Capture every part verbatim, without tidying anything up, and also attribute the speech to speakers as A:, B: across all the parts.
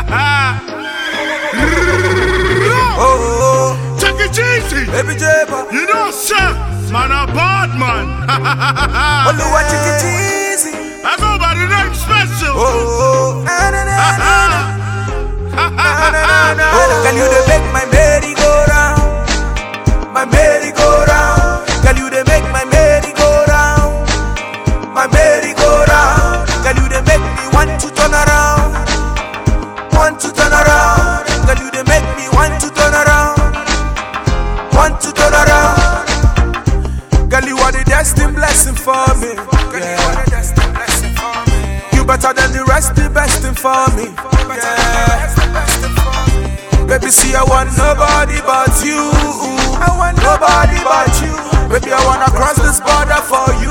A: Oh,
B: take it easy.
A: baby Jeba,
B: You know, sir, man a bad man.
A: only what take it easy.
B: I go by the name special.
A: Oh, na na na na na na na. Oh, can you dey make my merry go round? My merry go round. Can you dey make my merry go round? My merry go round. Can you dey make me want to turn around? Want to turn around. Can you dey make me want to turn around? Want to turn around. Girl, you are the destined blessing for me. Yeah. You better than the rest, the best thing for me. Yeah. Baby, see, I want nobody but you. I want nobody but you. Baby, I wanna cross this border for you.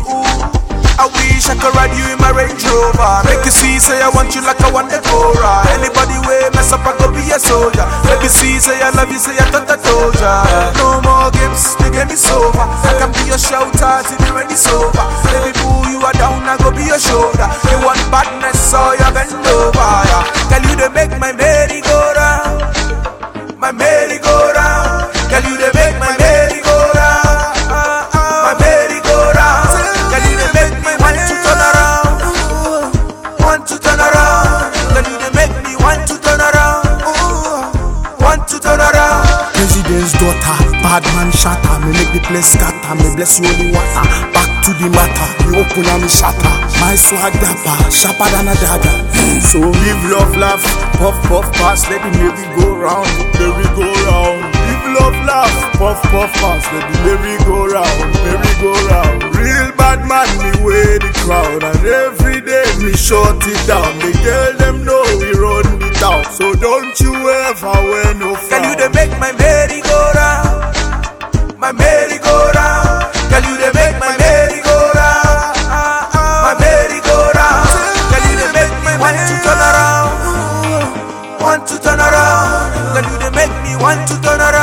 A: I wish I could ride you in my Range Rover. Make you see, say I want you like I want the Cora. Anybody way mess up, I go be a soldier. Baby, see, say I love you, say I thought I told ya. No more games, the game is over. I can be your shelter till the rain is over. Baby boo, you are down, I go be your shoulder. You want badness, so you bend over. Yeah. Girl, you they make my merry go round. My merry go round. Girl, you they make my merry go round. My merry go round. Girl, you they make me want to turn around. Want to turn around. Girl, you they make me want to turn around. Want to turn around.
C: President's daughter, bad man shatter. Me make the place scatter. Me bless you only water. Back to the matter. Me open and me shatter. My swag dapper, sharper than a dagger. So live, love, laugh, puff, puff, pass. Let the merry go round, merry go round. Live, love, laugh, puff, puff, pass. Let the merry go round, merry go round. Real bad man, me weigh the crowd, and every day me shut it down. The girl them know we run the town, so don't you ever wear no frown.
A: Can you they make my merry go round? My merry go round. Can you they make my merry go round? My merry go round. Can you they make me want to turn around? Want to turn around? Can you they make me want to turn around?